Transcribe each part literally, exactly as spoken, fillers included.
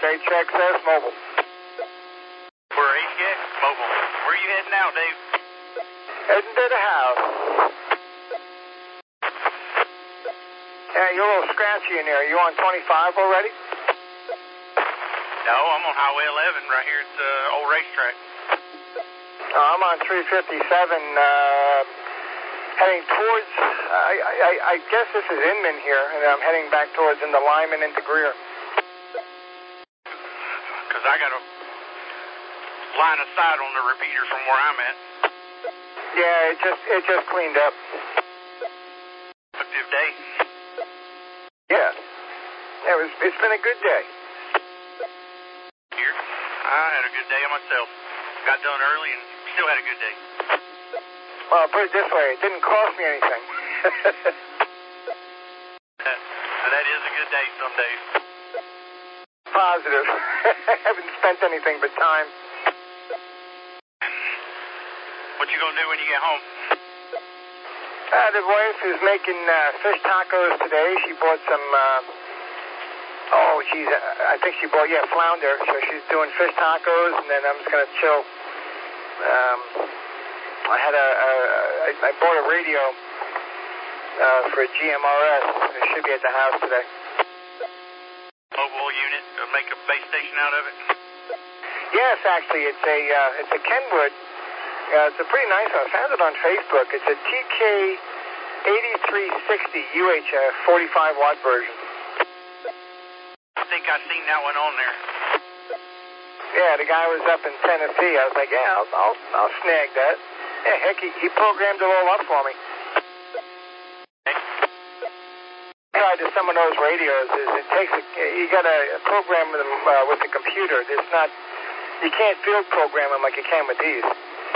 H X S Mobile. We're H X Mobile. Where are you heading now, Dave? Heading to the house. Yeah, you're a little scratchy in there. Are you on twenty-five already? No, I'm on Highway eleven right here at the old racetrack. Uh, I'm on three fifty-seven, uh, heading towards, I, I, I guess this is Inman here, and I'm heading back towards into Lyman into Greer. Because I got a line of sight on the repeater from where I'm at. Yeah, it just it just cleaned up. Productive day. Yeah. It was, it's been a good day. Here, I had a good day myself. Got done early and still had a good day. Well, put it this way, it didn't cost me anything. that, that is a good day some days. Positive. I haven't spent anything but time. What you gonna do when you get home? Uh, the wife is making uh, fish tacos today. She bought some, uh, oh, she's, uh, I think she bought, yeah, flounder. So she's doing fish tacos, and then I'm just going to chill. Um, I had a, a, a, I bought a radio uh, for a G M R S. It should be at the house today. Mobile unit, uh, make a base station out of it? Yes, actually, it's a, uh, it's a Kenwood. Uh, it's a pretty nice one. I found it on Facebook. It's a T K eighty-three sixty U H F forty-five watt version. I think I've seen that one on there. Yeah, the guy was up in Tennessee. I was like, yeah, I'll, I'll, I'll snag that. Yeah, heck, he, he programmed it all up for me. I tried to some of those radios. Is it takes a, you got to program them uh, with the computer. There's not, you can't field program them like you can with these.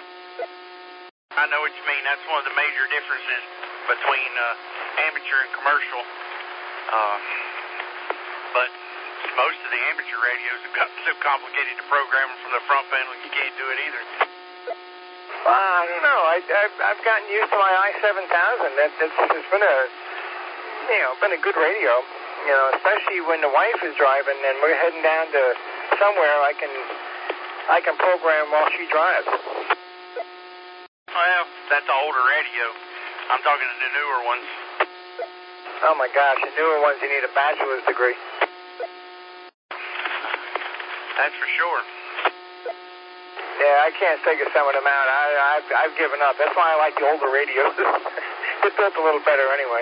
I know what you mean. That's one of the major differences between uh, amateur and commercial. Uh, but most of the amateur radios have got so complicated to program from the front panel, you can't do it either. Well, I don't know. I, I've, I've gotten used to my I seven thousand. That, that's, it's been a, you know, been a good radio. You know, especially when the wife is driving and we're heading down to somewhere. I can, I can program while she drives. Well, that's an older radio. I'm talking to the newer ones. Oh my gosh, the newer ones you need a bachelor's degree. That's for sure. Yeah, I can't figure some of them out. I, I've, I've given up. That's why I like the older radios. They're built a little better anyway.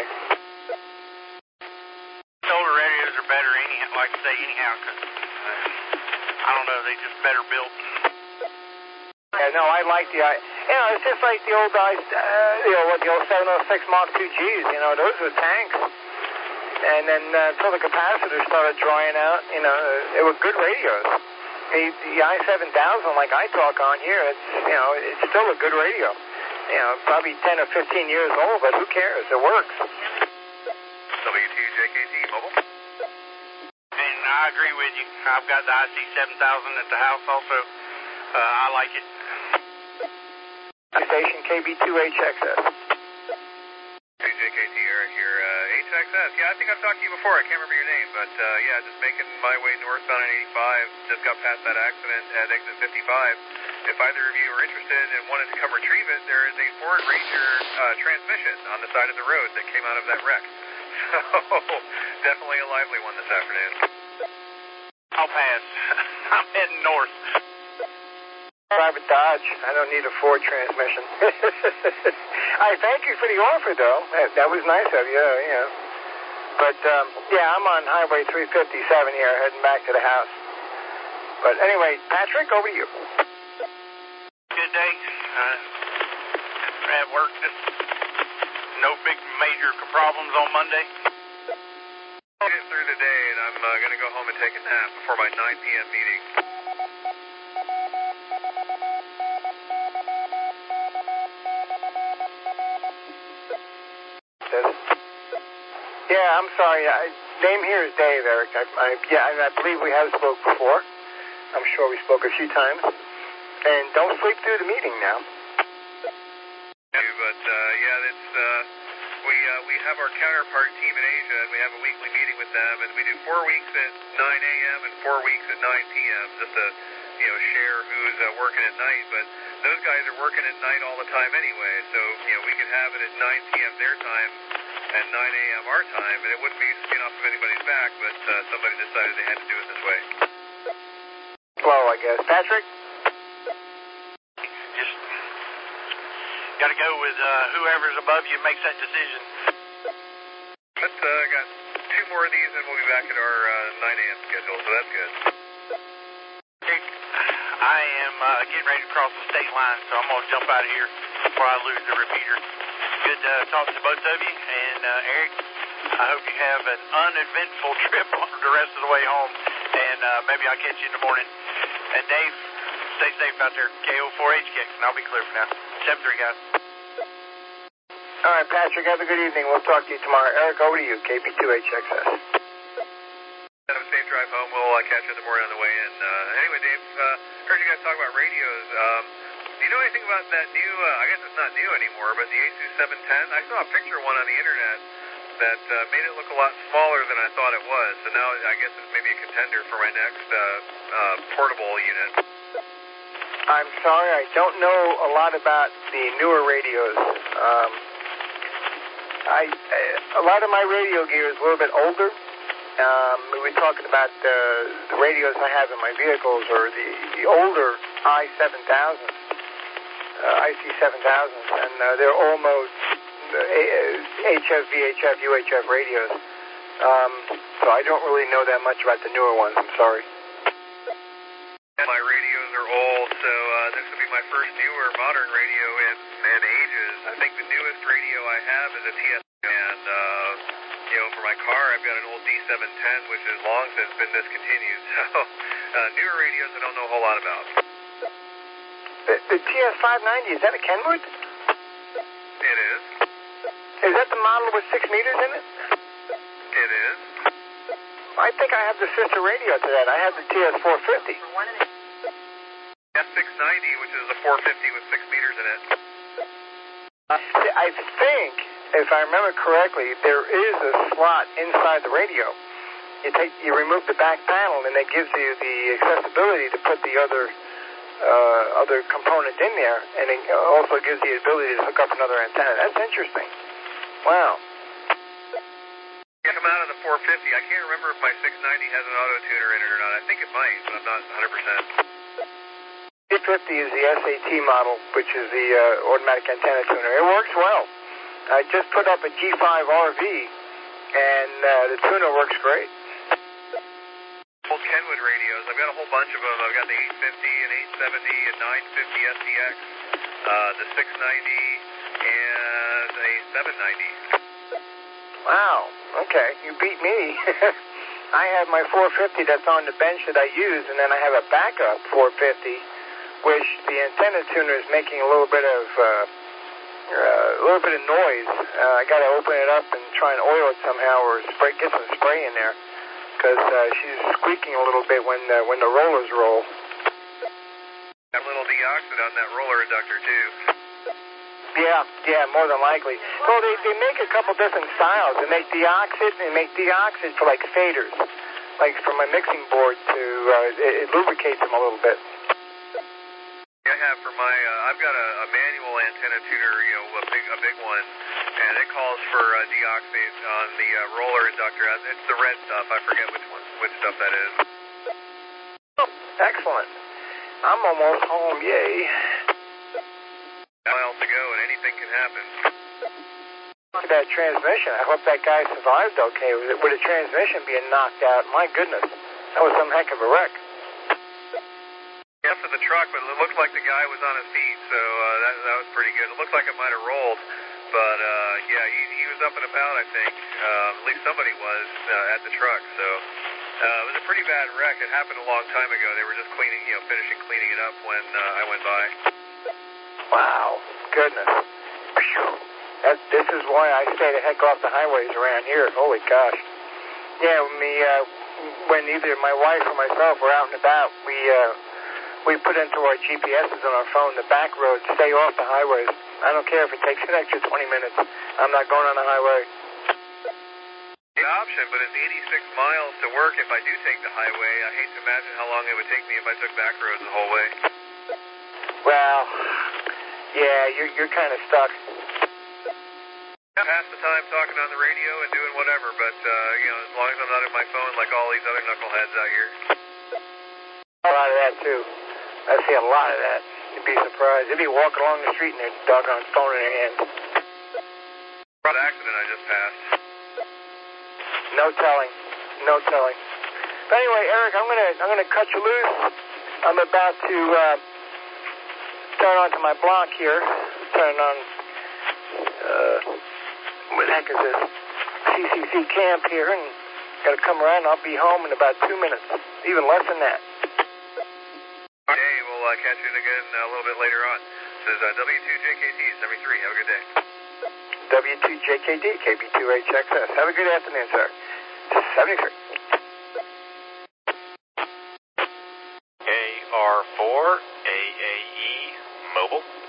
The older radios are better anyhow, like I say, anyhow, because, uh, I don't know, they just better built. Yeah, no, I like the, I, you know, it's just like the old guys, uh, you know, what, the old seven oh six Mark two Gs, you know, those were tanks. And then uh, until the capacitors started drying out, you know, they were good radios. The, the I seven thousand, like I talk on here, it's, you know, it's still a good radio. You know, probably ten or fifteen years old, but who cares? It works. W two J K T Mobile. And I agree with you. I've got the I C seven thousand at the house also. Uh, I like it. Station K B two H X S. Hey, J K T, Eric here. Uh, H X S. Yeah, I think I've talked to you before. I can't remember your name, but uh, yeah, just making my way north on eighty-five. Just got past that accident at exit fifty-five. If either of you are interested and wanted to come retrieve it, there is a Ford Ranger uh, transmission on the side of the road that came out of that wreck. So, definitely a lively one this afternoon. I'll pass. I'm heading north. Private Dodge. I don't need a Ford transmission. I thank you for the offer, though. That, that was nice of you, yeah. But, um, yeah, I'm on Highway three fifty-seven here, heading back to the house. But anyway, Patrick, over to you. Good day. Uh, at work. Just no big major problems on Monday. I'll get through the day, and I'm uh, going to go home and take a nap before my nine p.m. meeting. Yeah, I'm sorry. I, name here is Dave, Eric. I, I, yeah, and I believe we have spoke before. I'm sure we spoke a few times. And don't sleep through the meeting now. But uh, yeah, it's uh, we uh, we have our counterpart team in Asia, and we have a weekly meeting with them, and we do four weeks at nine a.m. and four weeks at nine p.m. just to, you know, share who's uh, working at night. But those guys are working at night all the time anyway, so, you know, we could have it at nine p.m. their time and nine a.m. our time, and it wouldn't be skin off of anybody's back, but uh, somebody decided they had to do it this way. Slow, I guess. Patrick? Just got to go with uh, whoever's above you makes that decision. Let's uh, got two more of these, and we'll be back at our uh, nine a.m. schedule, so that's good. I am uh, getting ready to cross the state line, so I'm going to jump out of here before I lose the repeater. Good uh, talk to both of you, and uh, Eric, I hope you have an uneventful trip on the rest of the way home, and uh, maybe I'll catch you in the morning. And Dave, stay safe out there. K O four H K X, and I'll be clear for now. seven three, guys. All right, Patrick, have a good evening. We'll talk to you tomorrow. Eric, over to you, K P two H X S. Have a safe drive home. We'll uh, catch you in the morning on the way in. Uh, anyway, Dave, uh, heard you guys talk about radios. Um, do you know anything about that new, uh, I guess it's not new anymore, but the Asus seven ten? I saw a picture of one on the internet that uh, made it look a lot smaller than I thought it was. So now I guess it's maybe a contender for my next uh, uh, portable unit. I'm sorry, I don't know a lot about the newer radios. Um, I, a lot of my radio gear is a little bit older. Um, we were talking about the, the radios I have in my vehicles, or the, the older I seven thousand, uh, I C seven thousand, and uh, they're almost uh, H F, V H F, U H F radios. Um, so I don't really know that much about the newer ones, I'm sorry. My radios are old, so uh, this will be my first newer modern radio in, in ages. I think the newest radio I have is a T S, and uh, you know, for my car, I've got an old D seven ten, which has long since been discontinued. So uh, newer radios I don't know a whole lot about. The, the T S five ninety, is that a Kenwood? It is. Is that the model with six meters in it? It is. I think I have the sister radio to that. I have the T S four fifty. S six ninety, which is the four fifty with six meters in it. I think, if I remember correctly, there is a slot inside the radio. You take, you remove the back panel, and it gives you the accessibility to put the other uh, other component in there, and it also gives you the ability to hook up another antenna. That's interesting. Wow. Yeah, come out of the four fifty. I can't remember if my six ninety has an auto tuner in it or not. I think it might, but I'm not one hundred percent. four fifty is the S A T model, which is the uh, automatic antenna tuner. It works well. I just put up a G five R V, and uh, the tuner works great. Old Kenwood radios. I've got a whole bunch of them. I've got the eight fifty and eight seventy and nine fifty S D X, uh, the six ninety, and a seven ninety. Wow. Okay, you beat me. I have my four fifty that's on the bench that I use, and then I have a backup four fifty, which the antenna tuner is making a little bit of uh, uh, a little bit of noise. Uh, I got to open it up and try and oil it somehow, or spray, get some spray in there, because uh, she's squeaking a little bit when uh, when the rollers roll. That little deoxit on that roller inductor too. Yeah, yeah, more than likely. Well, they, they make a couple different styles. They make deoxit, and they make deoxit for like faders, like for my mixing board to, uh, it, it lubricates them a little bit. I have for my, uh, I've got a, a manual antenna tuner, you know, a big, a big one, and it calls for uh, deoxit on the uh, roller inductor. It's the red stuff. I forget which one, which stuff that is. Oh, excellent. I'm almost home, yay. Miles to go, and anything can happen. Look at that transmission. I hope that guy survived okay. With, it, with the transmission being knocked out, my goodness, that was some heck of a wreck. Yes, to the truck, but it looked like the guy was on his feet, so uh, that, that was pretty good. It looked like it might have rolled, but uh, yeah, he, he was up and about, I think. Uh, at least somebody was uh, at the truck, so uh, it was a pretty bad wreck. It happened a long time ago. They were just cleaning, you know, finishing cleaning it up when uh, I went by. Wow, goodness. That, this is why I stay the heck off the highways around here. Holy gosh. Yeah, when, we, uh, when either my wife or myself were out and about, we uh, we put into our G P Ses on our phone the back roads, stay off the highways. I don't care if it takes an extra twenty minutes. I'm not going on the highway. Yeah, option, but it's eighty-six miles to work if I do take the highway. I hate to imagine how long it would take me if I took back roads the whole way. Well, yeah, you're, you're kind of stuck. Pass the time talking on the radio and doing whatever, but, uh, you know, as long as I'm not on my phone like all these other knuckleheads out here. A lot of that, too. I see a lot of that. You'd be surprised. They'd be walking along the street and their doggone phone in their hand. What accident I just passed? No telling. No telling. But anyway, Eric, I'm gonna I'm gonna cut you loose. I'm about to uh, turn onto my block here. Turn on uh, what the heck is this? C C C camp here, and gotta come around. I'll be home in about two minutes, even less than that. Okay, we'll uh, catch you again a little bit later on. This is uh, W two J K T seventy-three. Have a good day. W two J K D, K B two H X S. Have a good afternoon, sir. seventy-three. K R four A A E Mobile.